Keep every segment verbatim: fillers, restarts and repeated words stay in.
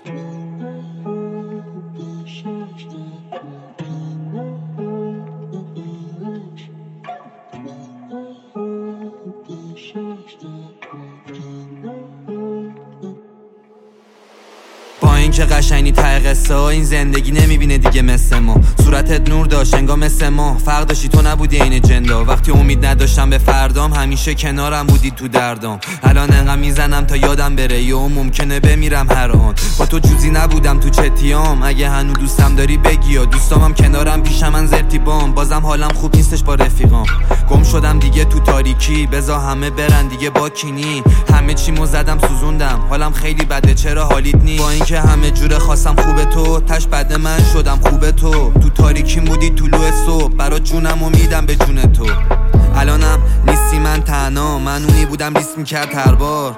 با این که قشنگی ته قصه ها، این زندگی نمیبینه دیگه مثل ما. صورتت نور داشت انگار مثل ما، فرق داشتی تو نبودی این جندا. وقتی امید نداشتم به فردام، همیشه کنارم بودی تو دردام. الان انقدر میزنم تا یادم بره، یا ممکنه بمیرم هر آن. با تو جوزی نبودم تو چتیام، اگه هنو دوستم داری بگی، یا دوستامم کنارم پیشم من زرتیبام. بازم حالم خوب نیستش با رفیقام، گم شدم دیگه تو تاریکی. بزا همه برن دیگه با کینی، همه چیمو زدم سوزوندم، حالم خیلی بده چرا حالیت نی؟ با اینکه همه جوره خواستم خوبه تو، تش بد من شدم خوبه تو. تو تاریکی مودی طلوع صبح، برا جونم و میدم به جون تو. الانم نیستی من تنها، من اونی بودم لیست میکرد هر بار،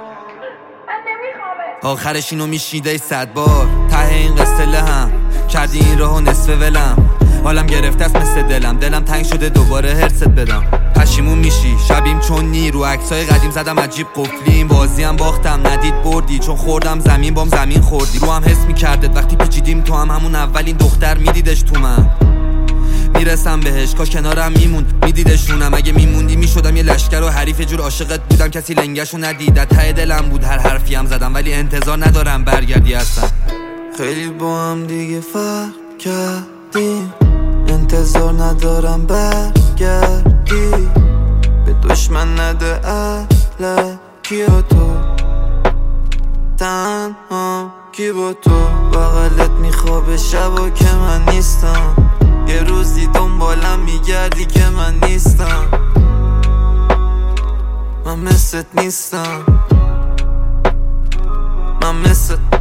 آخرش اینو میشیده صد بار. ته این قصه لهم کردی این راهو نصف ولم، حالم گرفته است مثل دلم، دلم تنگ شده دوباره هرست بدم. پشیمون میشی شبیم چون نی، رو عکسای قدیم زدم عجیب قفلیم. بازیم باختم ندید بردی، چون خوردم زمین بام زمین خوردی. رو هم حس میکردت وقتی پیچیدیم تو هم، همون اولین دختر میدیدش تو من. میرسم بهش کاش کنارم میموند میدیدشونم، اگه میموندی میشدم یه لشکر و حریف جور عاشقت بودم، کسی لنگشو ندید. ته دلم بود هر حرفی هم زدم، ولی انتظار ندارم برگردی اصلا. خیلی با هم دیگه فرق کردیم، انتظار ندارم برگردی. به دشمن نده الکی با تو، تنها کی با تو. بغلت میخوابه شبا که من نیستم، یه روزی دنبالم میگردی که من نیستم. من مثلت نیستم، من مثلت